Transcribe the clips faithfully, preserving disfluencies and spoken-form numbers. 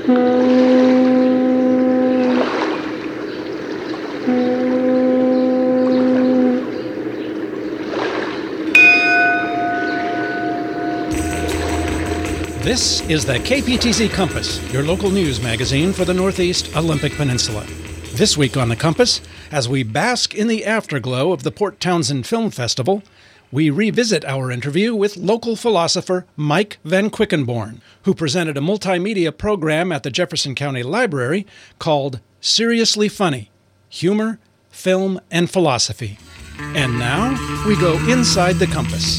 This is the K P T Z Compass, your local news magazine for the Northeast Olympic Peninsula. This week on the Compass, as we bask in the afterglow of the Port Townsend Film Festival, we revisit our interview with local philosopher Mike Van Quickenborne, who presented a multimedia program at the Jefferson County Library called Seriously Funny: Humor, Film, and Philosophy. And now, we go inside the Compass.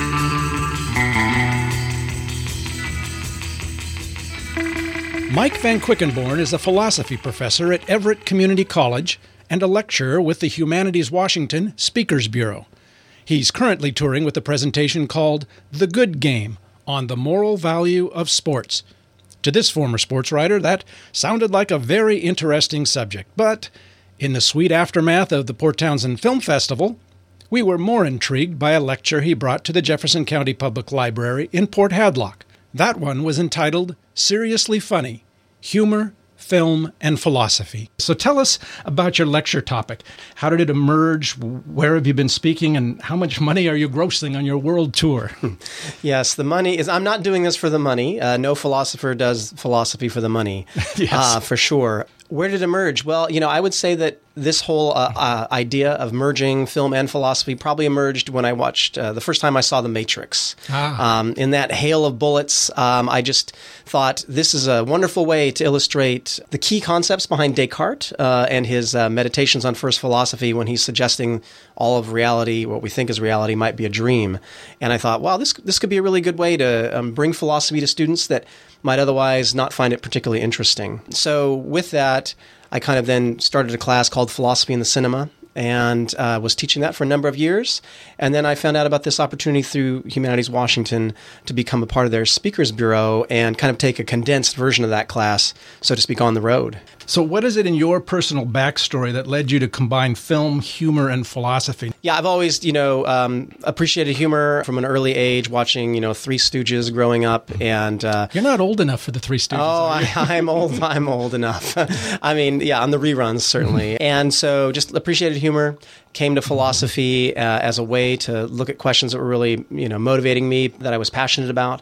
Mike Van Quickenborne is a philosophy professor at Everett Community College and a lecturer with the Humanities Washington Speakers Bureau. He's currently touring with a presentation called The Good Game on the Moral Value of Sports. To this former sports writer, that sounded like a very interesting subject, but in the sweet aftermath of the Port Townsend Film Festival, we were more intrigued by a lecture he brought to the Jefferson County Public Library in Port Hadlock. That one was entitled Seriously Funny: Humor, Film, and Philosophy. So tell us about your lecture topic. How did it emerge? Where have you been speaking? And how much money are you grossing on your world tour? Yes, the money is, I'm not doing this for the money. Uh, no philosopher does philosophy for the money, yes. uh, for sure. Where did it emerge? Well, you know, I would say that this whole uh, uh, idea of merging film and philosophy probably emerged when I watched uh, the first time I saw The Matrix. Ah. Um, in that hail of bullets, um, I just thought this is a wonderful way to illustrate the key concepts behind Descartes uh, and his uh, meditations on first philosophy when he's suggesting all of reality, what we think is reality, might be a dream. And I thought, wow, this this could be a really good way to um, bring philosophy to students that might otherwise not find it particularly interesting. So with that, I kind of then started a class called Philosophy in the Cinema and uh, was teaching that for a number of years. And then I found out about this opportunity through Humanities Washington to become a part of their Speakers Bureau and kind of take a condensed version of that class, so to speak, on the road. So what is it in your personal backstory that led you to combine film, humor, and philosophy? Yeah, I've always, you know, um, appreciated humor from an early age, watching, you know, Three Stooges growing up. And uh, you're not old enough for the Three Stooges. Oh, I, I'm old. I'm old enough. I mean, yeah, on the reruns, certainly. And so just appreciated humor. Came to philosophy uh, as a way to look at questions that were really, you know, motivating me, that I was passionate about.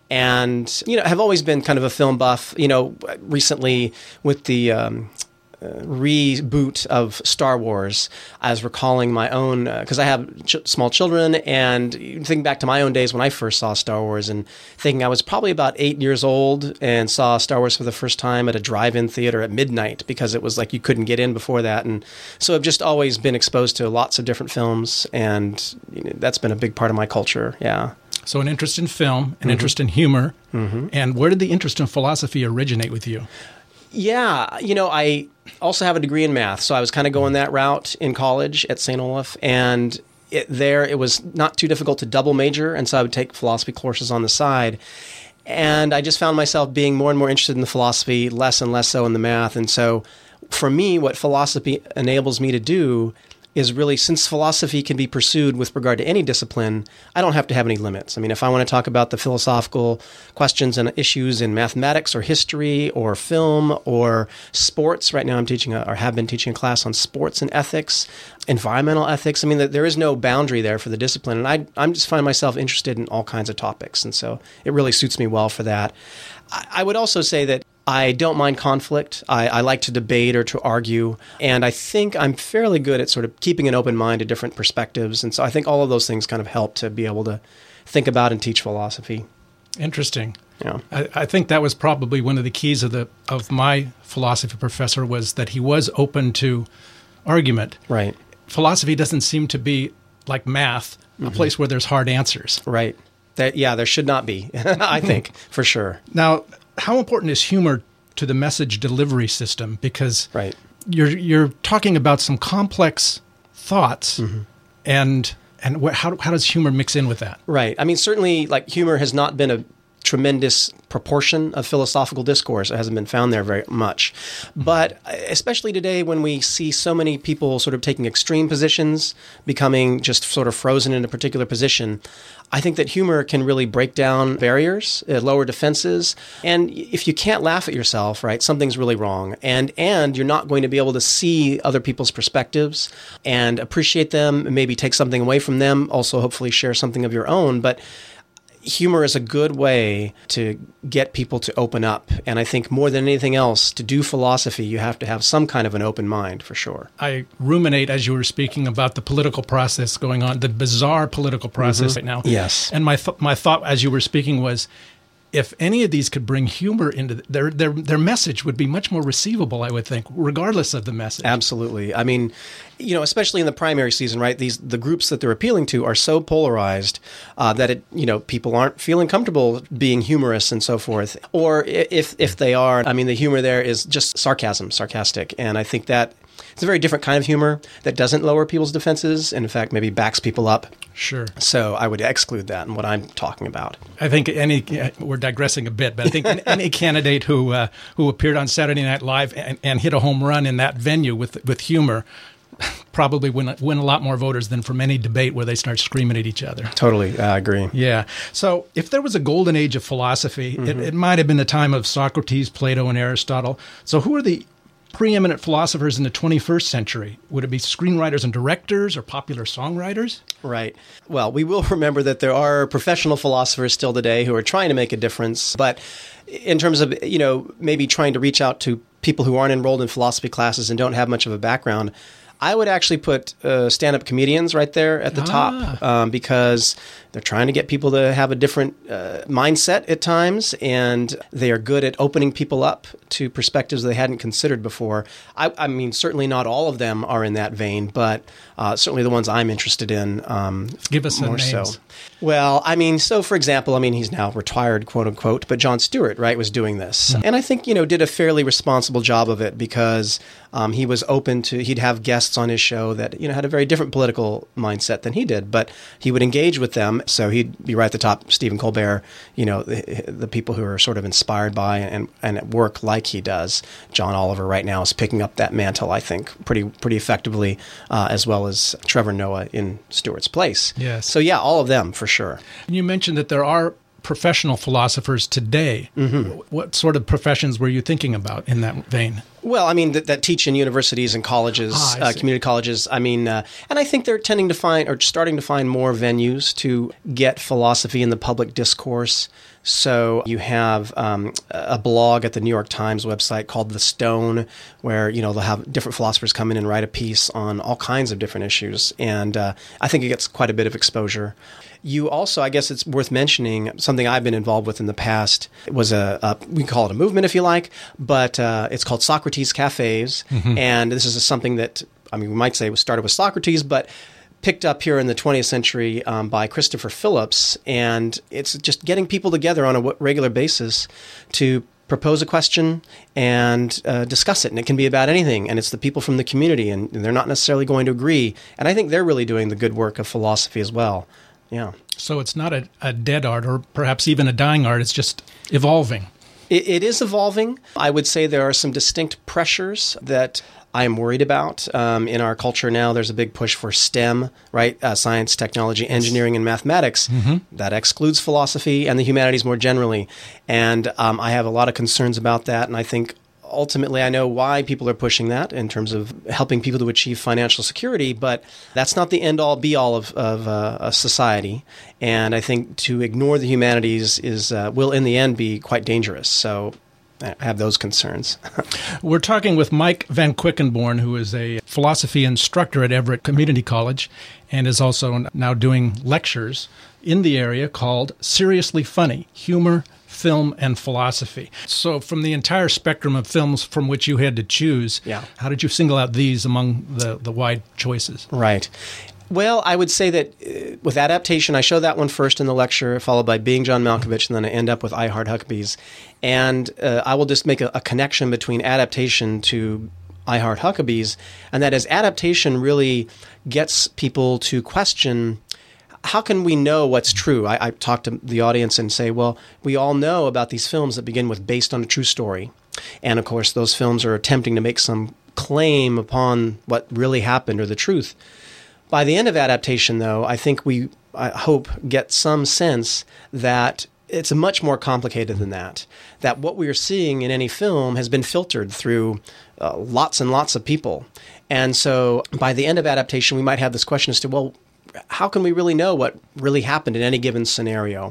And, you know, have always been kind of a film buff. You know, recently with the um, uh, reboot of Star Wars, I was recalling my own, because uh, I have ch- small children, and thinking back to my own days when I first saw Star Wars and thinking I was probably about eight years old and saw Star Wars for the first time at a drive-in theater at midnight because it was like you couldn't get in before that. And so I've just always been exposed to lots of different films, and you know, that's been a big part of my culture, yeah. So an interest in film, an mm-hmm. interest in humor. Mm-hmm. And where did the interest in philosophy originate with you? Yeah, you know, I also have a degree in math, so I was kind of going that route in college at Saint Olaf, and it, there it was not too difficult to double major, and so I would take philosophy courses on the side. And I just found myself being more and more interested in the philosophy, less and less so in the math. And so for me, what philosophy enables me to do is really, since philosophy can be pursued with regard to any discipline, I don't have to have any limits. I mean, if I want to talk about the philosophical questions and issues in mathematics or history or film or sports, right now I'm teaching a, or have been teaching a class on sports and ethics, environmental ethics. I mean, there is no boundary there for the discipline. And I I'm just find myself interested in all kinds of topics. And so it really suits me well for that. I, I would also say that I don't mind conflict. I, I like to debate or to argue. And I think I'm fairly good at sort of keeping an open mind to different perspectives. And so I think all of those things kind of help to be able to think about and teach philosophy. Interesting. Yeah. I, I think that was probably one of the keys of the of my philosophy professor, was that he was open to argument. Right. Philosophy doesn't seem to be like math, mm-hmm. a place where there's hard answers. Right. That, yeah, there should not be, I think, for sure. Now, how important is humor to the message delivery system? Because right. you're you're talking about some complex thoughts, mm-hmm. and and wh- how how does humor mix in with that? Right. I mean, certainly, like, humor has not been a tremendous proportion of philosophical discourse. It hasn't been found there very much. But especially today when we see so many people sort of taking extreme positions, becoming just sort of frozen in a particular position, I think that humor can really break down barriers, uh, lower defenses. And if you can't laugh at yourself, right, something's really wrong. And and you're not going to be able to see other people's perspectives and appreciate them, maybe take something away from them, also hopefully share something of your own. But humor is a good way to get people to open up. And I think more than anything else, to do philosophy, you have to have some kind of an open mind, for sure. I ruminate as you were speaking about the political process going on, the bizarre political process Mm-hmm. right now. Yes. And my th- my thought as you were speaking was, if any of these could bring humor into the, their their their message would be much more receivable, I would think, regardless of the message. Absolutely. I mean, you know, especially in the primary season, right? These the groups that they're appealing to are so polarized uh, that it, you know, people aren't feeling comfortable being humorous and so forth. Or if if they are, I mean, the humor there is just sarcasm, sarcastic, and I think that it's a very different kind of humor that doesn't lower people's defenses and, in fact, maybe backs people up. Sure. So I would exclude that in what I'm talking about. I think any we're digressing a bit, but I think any candidate who uh, who appeared on Saturday Night Live and, and hit a home run in that venue with with humor probably win win a lot more voters than from any debate where they start screaming at each other. Totally, I agree. Yeah. So if there was a golden age of philosophy, mm-hmm. it, it might have been the time of Socrates, Plato, and Aristotle. So who are the preeminent philosophers in the twenty-first century? Would it be screenwriters and directors or popular songwriters? Right. Well, we will remember that there are professional philosophers still today who are trying to make a difference. But in terms of, you know, maybe trying to reach out to people who aren't enrolled in philosophy classes and don't have much of a background, I would actually put uh, stand-up comedians right there at the ah. top um, because they're trying to get people to have a different uh, mindset at times, and they are good at opening people up to perspectives they hadn't considered before. I, I mean, certainly not all of them are in that vein, but uh, certainly the ones I'm interested in. Um, Give us some more names. So. Well, I mean, so for example, I mean, he's now retired, quote unquote, but Jon Stewart, right, was doing this. Mm-hmm. And I think, you know, did a fairly responsible job of it because um, he was open to, he'd have guests on his show that, you know, had a very different political mindset than he did, but he would engage with them. So he'd be right at the top, Stephen Colbert, you know, the, the people who are sort of inspired by and, and work like he does. John Oliver right now is picking up that mantle, I think, pretty pretty effectively, uh, as well as Trevor Noah in Stewart's place. Yes. So yeah, all of them for sure. You mentioned that there are professional philosophers today. Mm-hmm. What sort of professions were you thinking about in that vein? Well, I mean, that, that teach in universities and colleges, ah, uh, community colleges. I mean, uh, and I think they're tending to find or starting to find more venues to get philosophy in the public discourse. So you have um, a blog at the New York Times website called The Stone, where, you know, they'll have different philosophers come in and write a piece on all kinds of different issues. And uh, I think it gets quite a bit of exposure. You also, I guess it's worth mentioning, something I've been involved with in the past. It was a, a we can call it a movement if you like, but uh, it's called Socrates Cafes. Mm-hmm. And this is something that, I mean, we might say was started with Socrates, but picked up here in the twentieth century um, by Christopher Phillips. And it's just getting people together on a w- regular basis to propose a question and uh, discuss it. And it can be about anything. And it's the people from the community, and they're not necessarily going to agree. And I think they're really doing the good work of philosophy as well. Yeah. So it's not a, a dead art or perhaps even a dying art. It's just evolving. It, it is evolving. I would say there are some distinct pressures that I am worried about. Um, in our culture now, there's a big push for STEM, right? Uh, science, technology, engineering, and mathematics. Mm-hmm. That excludes philosophy and the humanities more generally. And um, I have a lot of concerns about that. And I think ultimately, I know why people are pushing that in terms of helping people to achieve financial security, but that's not the end-all, be-all of, of uh, a society. And I think to ignore the humanities is uh, will, in the end, be quite dangerous. So I have those concerns. We're talking with Mike Van Quickenborne, who is a philosophy instructor at Everett Community College and is also now doing lectures in the area called Seriously Funny, Humor, Film, and Philosophy. So from the entire spectrum of films from which you had to choose, yeah. how did you single out these among the, the wide choices? Right. Well, I would say that uh, with adaptation, I show that one first in the lecture, followed by Being John Malkovich, and then I end up with I Heart Huckabees. And uh, I will just make a, a connection between adaptation to I Heart Huckabees, and that is adaptation really gets people to question how can we know what's true? I, I talk to the audience and say, well, we all know about these films that begin with based on a true story. And of course, those films are attempting to make some claim upon what really happened or the truth. By the end of adaptation, though, I think we, I hope, get some sense that it's much more complicated than that, that what we are seeing in any film has been filtered through uh, lots and lots of people. And so by the end of adaptation, we might have this question as to, well, how can we really know what really happened in any given scenario?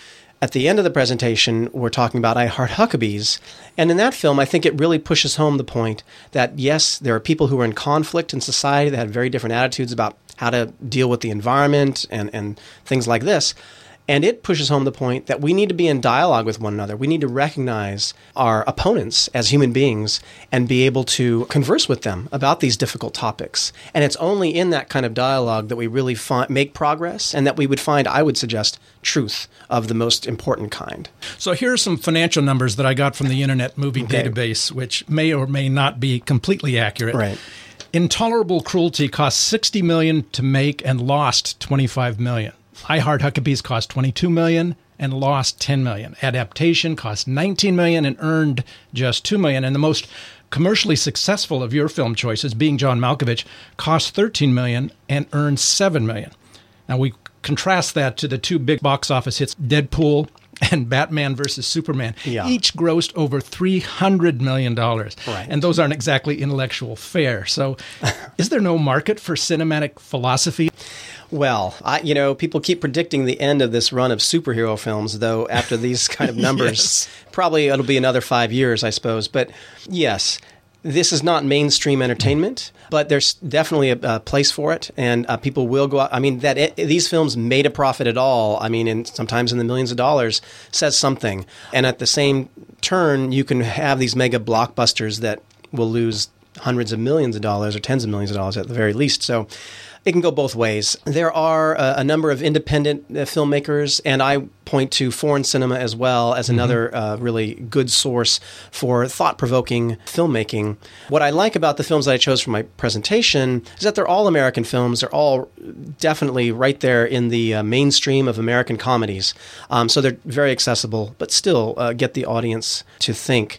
At the end of the presentation, we're talking about I Heart Huckabees. And in that film, I think it really pushes home the point that, yes, there are people who are in conflict in society that have very different attitudes about how to deal with the environment and, and things like this. And it pushes home the point that we need to be in dialogue with one another. We need to recognize our opponents as human beings and be able to converse with them about these difficult topics. And it's only in that kind of dialogue that we really fi- make progress and that we would find, I would suggest, truth of the most important kind. So here are some financial numbers that I got from the Internet Movie Okay. Database, which may or may not be completely accurate. Right. Intolerable Cruelty cost sixty million dollars to make and lost twenty-five million dollars. I Heart Huckabees cost twenty-two million dollars and lost ten million dollars. Adaptation cost nineteen million dollars and earned just two million dollars. And the most commercially successful of your film choices, Being John Malkovich, cost thirteen million dollars and earned seven million dollars. Now we contrast that to the two big box office hits, Deadpool and Batman versus Superman. Yeah. Each grossed over three hundred million dollars. Right. And those aren't exactly intellectual fare. So is there no market for cinematic philosophy? Well, I, you know, people keep predicting the end of this run of superhero films, though, after these kind of numbers. Yes. Probably it'll be another five years, I suppose. But yes, this is not mainstream entertainment, but there's definitely a, a place for it, and uh, people will go out. I mean, that it, these films made a profit at all, I mean, in, sometimes in the millions of dollars, says something. And at the same turn, you can have these mega blockbusters that will lose hundreds of millions of dollars or tens of millions of dollars at the very least. So it can go both ways. There are a, a number of independent uh, filmmakers, and I point to foreign cinema as well as another mm-hmm. uh, really good source for thought-provoking filmmaking. What I like about the films that I chose for my presentation is that they're all American films. They're all definitely right there in the uh, mainstream of American comedies. Um, so they're very accessible, but still uh, get the audience to think.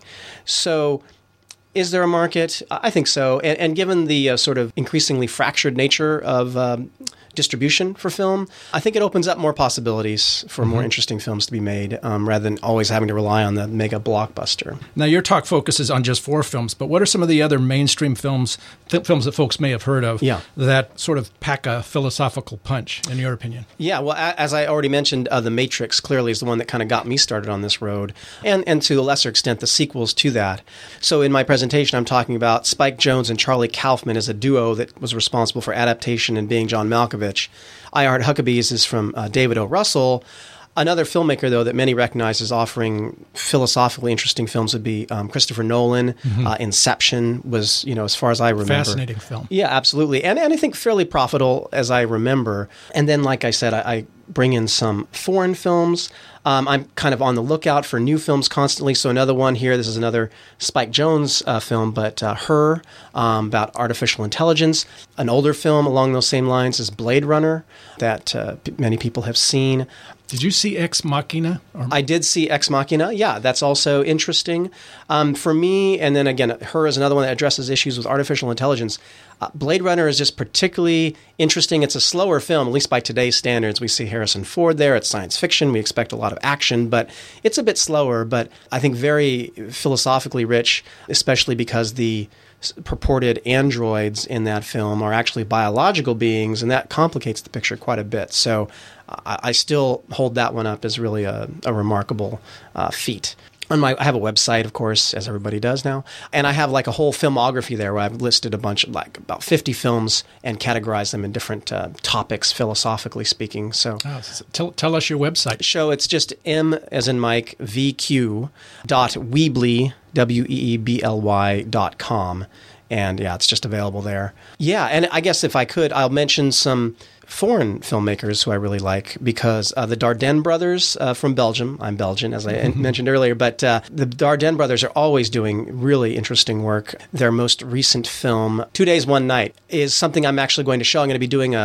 So is there a market? I think so. And, and given the uh, sort of increasingly fractured nature of um, distribution for film, I think it opens up more possibilities for mm-hmm. more interesting films to be made um, rather than always having to rely on the mega blockbuster. Now, your talk focuses on just four films, but what are some of the other mainstream films, th- films that folks may have heard of yeah. that sort of pack a philosophical punch, in your opinion? Yeah, well, a- as I already mentioned, uh, The Matrix clearly is the one that kind of got me started on this road, and, and to a lesser extent, the sequels to that. So in my presentation, I'm talking about Spike Jonze and Charlie Kaufman as a duo that was responsible for adaptation and Being John Malkovich. I Heart Huckabees is from uh, David O. Russell. Another filmmaker, though, that many recognize as offering philosophically interesting films would be um, Christopher Nolan. Mm-hmm. Uh, Inception was, you know, as far as I remember. Fascinating film. Yeah, absolutely. And, and I think fairly profitable, as I remember. And then, like I said, I, I bring in some foreign films. Um, I'm kind of on the lookout for new films constantly. So another one here, this is another Spike Jonze uh, film, but uh, Her, um, about artificial intelligence. An older film along those same lines is Blade Runner that uh, p- many people have seen. Did you see Ex Machina? Or- I did see Ex Machina. Yeah, that's also interesting. Um, for me, and then again, Her is another one that addresses issues with artificial intelligence. Uh, Blade Runner is just particularly interesting. It's a slower film, at least by today's standards. We see Harrison Ford there. It's science fiction. We expect a lot of action, but it's a bit slower, but I think very philosophically rich, especially because the purported androids in that film are actually biological beings, and that complicates the picture quite a bit. So I, I still hold that one up as really a, a remarkable uh, feat. On my, I have a website, of course, as everybody does now, and I have like a whole filmography there where I've listed a bunch of like about fifty films and categorized them in different uh, topics, philosophically speaking. So, oh, so tell, tell us your website. So it's just M as in Mike, V Q dot Weebly, W E E B L Y dot com. And yeah, it's just available there. Yeah, and I guess if I could, I'll mention some foreign filmmakers who I really like, because uh, the Dardenne brothers uh, from Belgium, I'm Belgian, as I mentioned earlier, but uh, the Dardenne brothers are always doing really interesting work. Their most recent film, Two Days, One Night, is something I'm actually going to show. I'm going to be doing a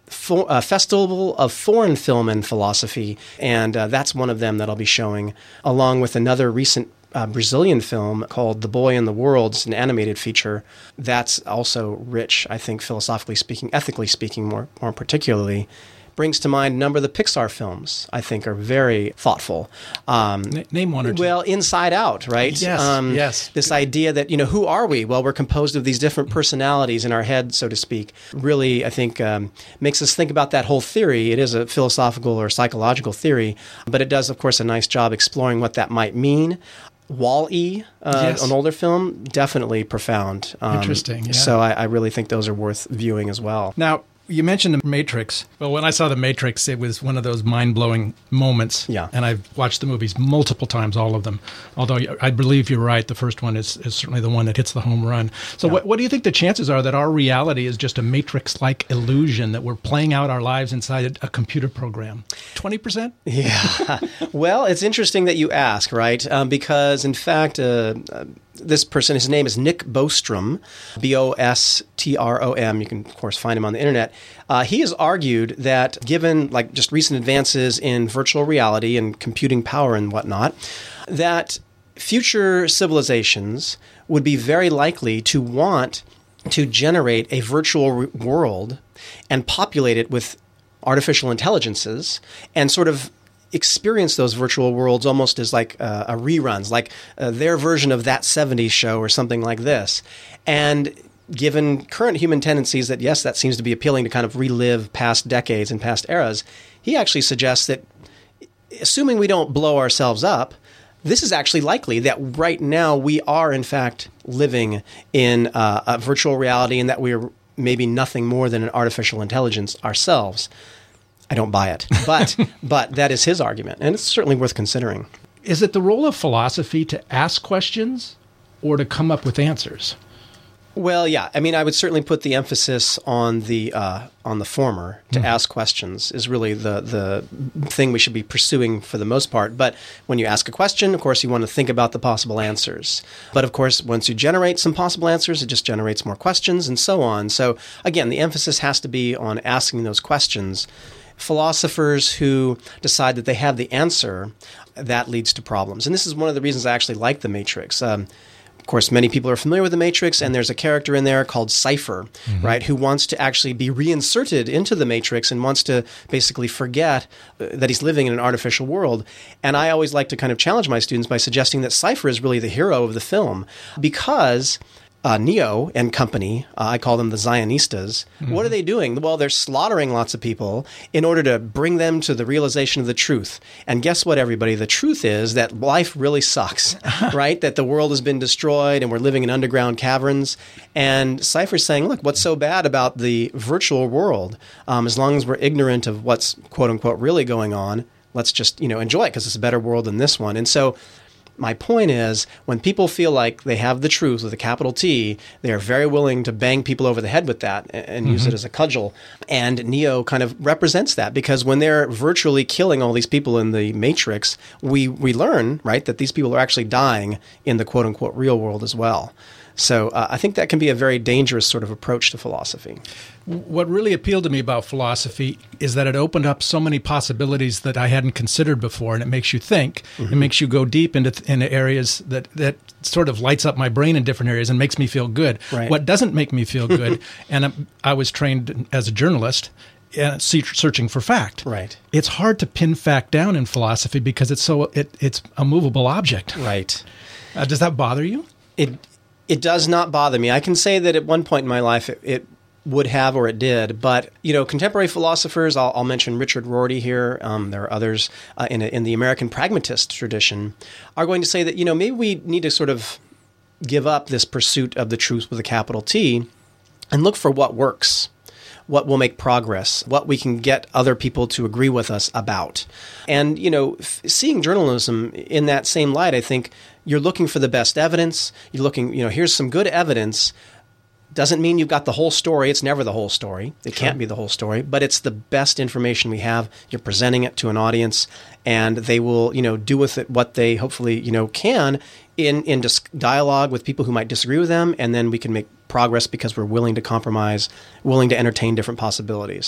For, uh, Festival of Foreign Film and Philosophy, and uh, that's one of them that I'll be showing, along with another recent uh, Brazilian film called The Boy in the World. It's an animated feature that's also rich, I think, philosophically speaking, ethically speaking, more more particularly. Brings to mind a number of the Pixar films, I think, are very thoughtful. Um, N- name one or two. Well, Inside Out, right? Yes, um, yes. This idea that, you know, who are we? Well, we're composed of these different personalities in our head, so to speak. Really, I think, um, makes us think about that whole theory. It is a philosophical or psychological theory, but it does, of course, a nice job exploring what that might mean. Wall-E, uh, Yes. an older film, definitely profound. Um, Interesting, yeah. So I, I really think those are worth viewing as well. Now, you mentioned The Matrix. Well, when I saw The Matrix, it was one of those mind-blowing moments. Yeah. And I've watched the movies multiple times, all of them. Although I believe you're right, the first one is, is certainly the one that hits the home run. So Yeah. what, what do you think the chances are that our reality is just a Matrix-like illusion, that we're playing out our lives inside a, a computer program? twenty percent? Yeah. Well, it's interesting that you ask, right? Um, because, in fact, uh, uh, this person, his name is Nick Bostrom, B O S T R O M. You can, of course, find him on the internet. Uh, he has argued that given like just recent advances in virtual reality and computing power and whatnot, that future civilizations would be very likely to want to generate a virtual re- world and populate it with artificial intelligences and sort of experience those virtual worlds almost as like uh, a reruns, like uh, their version of That seventies Show or something like this. And given current human tendencies that, yes, that seems to be appealing to kind of relive past decades and past eras, he actually suggests that, assuming we don't blow ourselves up, this is actually likely that right now we are, in fact, living in uh, a virtual reality and that we are maybe nothing more than an artificial intelligence ourselves. I don't buy it, but but that is his argument, and it's certainly worth considering. Is it the role of philosophy to ask questions or to come up with answers? Well, yeah. I mean, I would certainly put the emphasis on the uh, on the former. To mm-hmm. ask questions is really the the thing we should be pursuing for the most part. But when you ask a question, of course, you want to think about the possible answers. But of course, once you generate some possible answers, it just generates more questions and so on. So again, the emphasis has to be on asking those questions. Philosophers who decide that they have the answer, that leads to problems. And this is one of the reasons I actually like The Matrix. Um, of course, many people are familiar with The Matrix, and there's a character in there called Cypher, mm-hmm. right, who wants to actually be reinserted into The Matrix and wants to basically forget that he's living in an artificial world. And I always like to kind of challenge my students by suggesting that Cypher is really the hero of the film because Uh, Neo and company, uh, I call them the Zionistas. Mm-hmm. What are they doing? Well, they're slaughtering lots of people in order to bring them to the realization of the truth. And guess what, everybody? The truth is that life really sucks, right? That the world has been destroyed and we're living in underground caverns. And Cypher's saying, look, what's so bad about the virtual world? Um, as long as we're ignorant of what's, quote unquote, really going on, let's just, you know, enjoy it because it's a better world than this one. And so my point is, when people feel like they have the truth with a capital T, they are very willing to bang people over the head with that and, and mm-hmm. use it as a cudgel. And Neo kind of represents that because when they're virtually killing all these people in the Matrix, we, we learn, right, that these people are actually dying in the quote-unquote real world as well. So uh, I think that can be a very dangerous sort of approach to philosophy. What really appealed to me about philosophy is that it opened up so many possibilities that I hadn't considered before, and it makes you think. Mm-hmm. It makes you go deep into into areas that, that sort of lights up my brain in different areas and makes me feel good. Right. What doesn't make me feel good, and I, I was trained as a journalist, uh, searching for fact. Right. It's hard to pin fact down in philosophy because it's so it, it's a movable object. Right. Uh, does that bother you? It It does not bother me. I can say that at one point in my life it, it would have or it did. But, you know, contemporary philosophers, I'll, I'll mention Richard Rorty here. Um, there are others uh, in, a, in the American pragmatist tradition are going to say that, you know, maybe we need to sort of give up this pursuit of the truth with a capital T and look for what works, what will make progress, what we can get other people to agree with us about. And, you know, f- seeing journalism in that same light, I think you're looking for the best evidence. You're looking, you know, here's some good evidence. Doesn't mean you've got the whole story. It's never the whole story. It Sure. can't be the whole story, but it's the best information we have. You're presenting it to an audience, and they will, you know, do with it what they hopefully, you know, can in in dis- dialogue with people who might disagree with them, and then we can make progress because we're willing to compromise, willing to entertain different possibilities.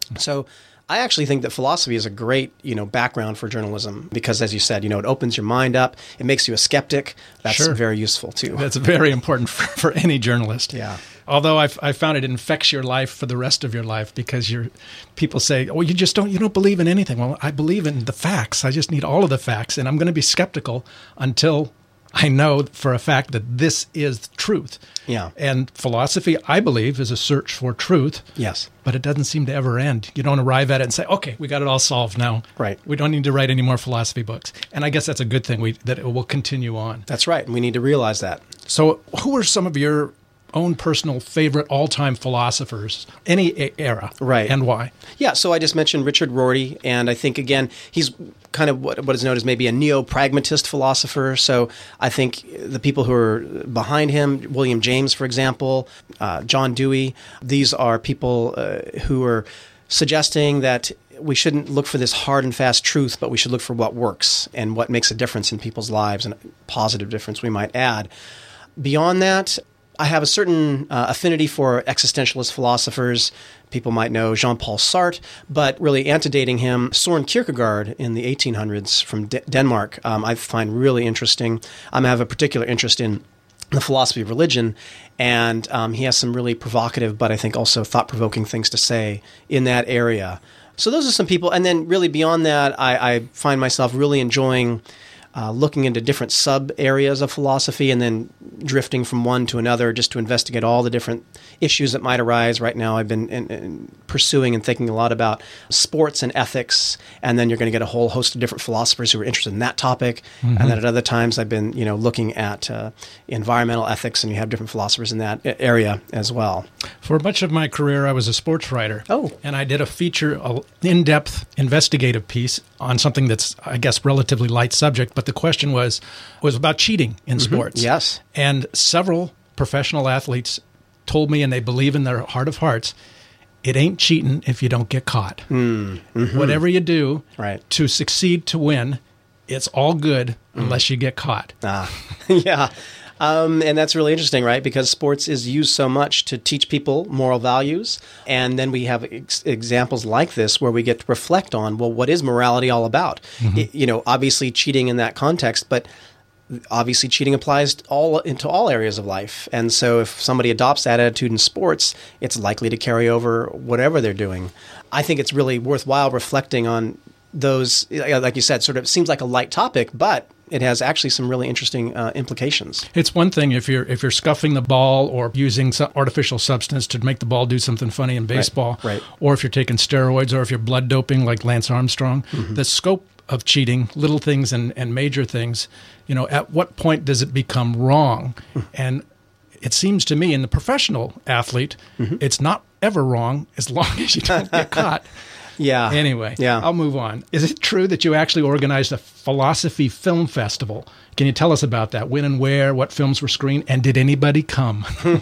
So I actually think that philosophy is a great, you know, background for journalism because, as you said, you know, it opens your mind up. It makes you a skeptic. That's Sure. very useful, too. That's very important for, for any journalist. Yeah. Although I've, I found it infects your life for the rest of your life because you're, people say, oh, you just don't, you don't believe in anything. Well, I believe in the facts. I just need all of the facts. And I'm going to be skeptical until I know for a fact that this is truth. Yeah. And philosophy, I believe, is a search for truth. Yes. But it doesn't seem to ever end. You don't arrive at it and say, okay, we got it all solved now. Right. We don't need to write any more philosophy books. And I guess that's a good thing, we, that it will continue on. That's right. And we need to realize that. So who are some of your own personal favorite all-time philosophers, any a- era, Right. and why? Yeah, so I just mentioned Richard Rorty, and I think, again, he's kind of what, what is known as maybe a neo-pragmatist philosopher. So I think the people who are behind him, William James, for example, uh, John Dewey, these are people uh, who are suggesting that we shouldn't look for this hard and fast truth, but we should look for what works and what makes a difference in people's lives and a positive difference we might add. Beyond that, I have a certain uh, affinity for existentialist philosophers. People might know Jean-Paul Sartre, but really antedating him, Søren Kierkegaard in the eighteen hundreds from D- Denmark, um, I find really interesting. Um, I have a particular interest in the philosophy of religion, and um, he has some really provocative, but I think also thought-provoking things to say in that area. So those are some people. And then really beyond that, I, I find myself really enjoying Uh, looking into different sub-areas of philosophy and then drifting from one to another just to investigate all the different issues that might arise. Right now I've been in, in pursuing and thinking a lot about sports and ethics, and then you're going to get a whole host of different philosophers who are interested in that topic. Mm-hmm. And then at other times I've been, you know, looking at uh, environmental ethics, and you have different philosophers in that area as well. For much of my career, I was a sports writer. Oh. And I did a feature, an in-depth investigative piece on something that's, I guess, relatively light subject, but the question was was about cheating in Mm-hmm. sports. Yes. And several professional athletes told me, and they believe in their heart of hearts, it ain't cheating if you don't get caught. Mm-hmm. Whatever you do right. to succeed, to win, it's all good mm. unless you get caught. Ah, yeah. Um, and that's really interesting, right? Because sports is used so much to teach people moral values. And then we have ex- examples like this where we get to reflect on, well, what is morality all about? Mm-hmm. It, you know, obviously cheating in that context, but obviously cheating applies to all into all areas of life. And so if somebody adopts that attitude in sports, it's likely to carry over whatever they're doing. I think it's really worthwhile reflecting on those, like you said, sort of seems like a light topic, but it has actually some really interesting uh, implications. It's one thing if you're if you're scuffing the ball or using some artificial substance to make the ball do something funny in baseball, right, right. or if you're taking steroids, or if you're blood doping like Lance Armstrong. Mm-hmm. The scope of cheating, little things and, and major things, you know, at what point does it become wrong? Mm-hmm. And it seems to me in the professional athlete, mm-hmm. it's not ever wrong as long as you don't get caught. Yeah. Anyway, yeah. I'll move on. Is it true that you actually organized a philosophy film festival? Can you tell us about that? When and where, what films were screened, and did anybody come?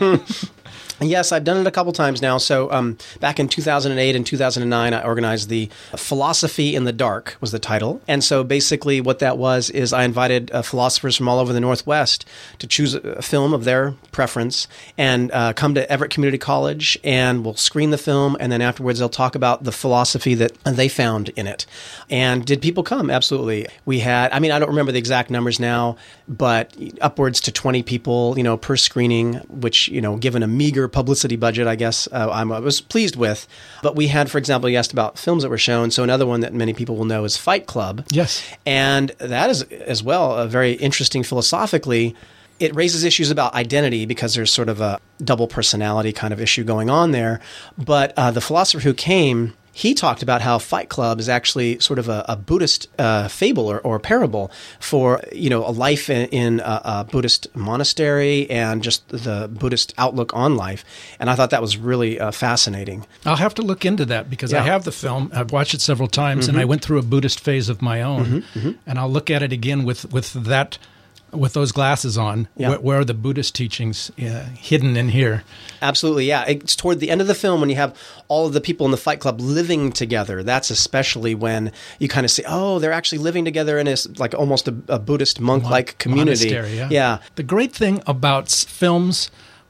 Yes, I've done it a couple times now. So um, back in two thousand eight and two thousand nine, I organized the Philosophy in the Dark was the title. And so basically what that was is I invited uh, philosophers from all over the Northwest to choose a film of their preference and uh, come to Everett Community College, and we'll screen the film, and then afterwards they'll talk about the philosophy that they found in it. And did people come? Absolutely. We had, I mean, I don't remember the exact numbers now, but upwards to twenty people, you know, per screening, which, you know, given a meager publicity budget, I guess uh, I'm, I was pleased with. But we had, for example, you asked about films that were shown. So another one that many people will know is Fight Club. Yes. And that is, as well, a very interesting philosophically. It raises issues about identity because there's sort of a double personality kind of issue going on there. But uh, the philosopher who came, he talked about how Fight Club is actually sort of a, a Buddhist uh, fable or, or parable for, you know, a life in, in a, a Buddhist monastery and just the Buddhist outlook on life. And I thought that was really uh, fascinating. I'll have to look into that because Yeah. I have the film. I've watched it several times, Mm-hmm. and I went through a Buddhist phase of my own. Mm-hmm, mm-hmm. And I'll look at it again with, with that, with those glasses on, Yeah. where, where are the Buddhist teachings uh, hidden in here? Absolutely, yeah. It's toward the end of the film when you have all of the people in the Fight Club living together. That's especially when you kind of see, oh, they're actually living together in a, like almost a, a Buddhist monk-like community. Monastery, yeah. yeah. The great thing about s- films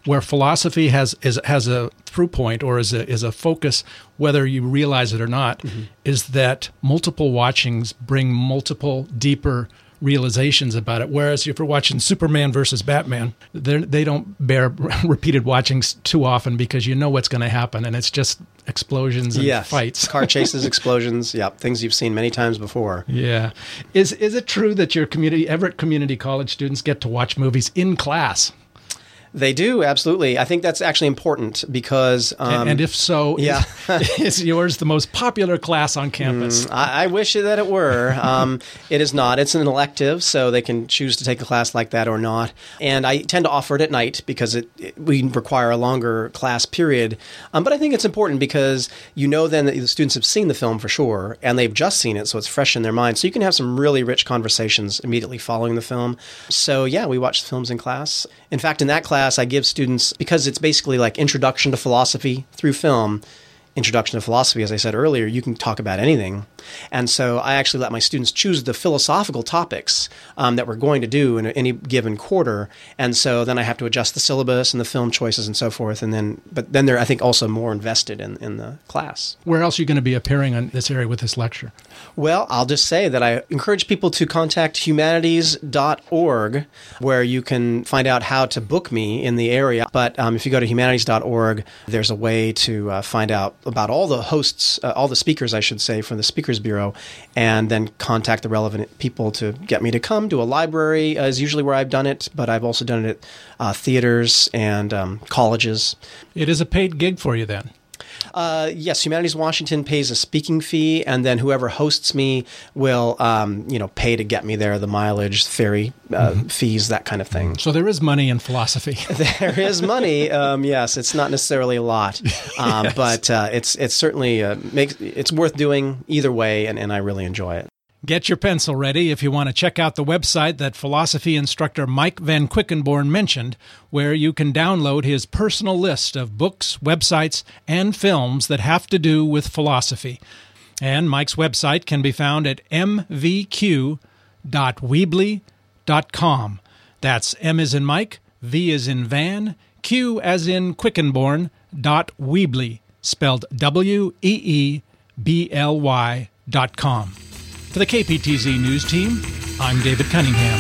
where philosophy has is, has a through point or is a is a focus, whether you realize it or not, mm-hmm. is that multiple watchings bring multiple deeper realizations about it. Whereas if you're watching Superman versus Batman, they don't bear repeated watchings too often because you know what's going to happen, and it's just explosions and yes. fights. Car chases, explosions, yeah, things you've seen many times before. Yeah. Is is it true that your community, Everett Community College students get to watch movies in class? They do, absolutely. I think that's actually important because... Um, and, and if so, yeah. is, is yours the most popular class on campus? Mm, I, I wish that it were. Um, it is not. It's an elective, so they can choose to take a class like that or not. And I tend to offer it at night because it, it we require a longer class period. Um, but I think it's important because you know then that the students have seen the film for sure, and they've just seen it, so it's fresh in their mind. So you can have some really rich conversations immediately following the film. So yeah, we watch the films in class. In fact, in that class, I give students, because it's basically like introduction to philosophy through film, introduction to philosophy, as I said earlier, you can talk about anything. And so I actually let my students choose the philosophical topics um, that we're going to do in any given quarter. And so then I have to adjust the syllabus and the film choices and so forth. And then, but then they're, I think, also more invested in, in the class. Where else are you going to be appearing in this area with this lecture? Well, I'll just say that I encourage people to contact humanities dot org, where you can find out how to book me in the area. But um, if you go to humanities dot org, there's a way to uh, find out about all the hosts, uh, all the speakers, I should say, from the Speakers Bureau, and then contact the relevant people to get me to come to a library, uh, is usually where I've done it, but I've also done it at uh, theaters and um, colleges. It is a paid gig for you then? Uh, yes, Humanities Washington pays a speaking fee, and then whoever hosts me will, um, you know, pay to get me there, the mileage, ferry uh, mm-hmm. fees, that kind of thing. So there is money in philosophy. There is money. Um, yes, it's not necessarily a lot, um, yes. but uh, it's it's certainly uh, makes it's worth doing either way, and, and I really enjoy it. Get your pencil ready if you want to check out the website that philosophy instructor Mike Van Quickenborne mentioned, where you can download his personal list of books, websites, and films that have to do with philosophy. And Mike's website can be found at m v q dot weebly dot com. That's M as in Mike, V as in Van, Q as in Quickenborne, dot Weebly, spelled W E E B L Y dot com. For the K P T Z News Team, I'm David Cunningham.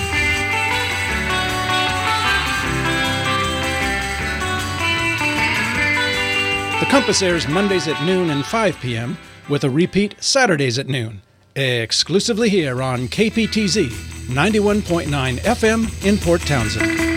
The Compass airs Mondays at noon and five p.m., with a repeat Saturdays at noon, exclusively here on K P T Z ninety-one point nine F M in Port Townsend.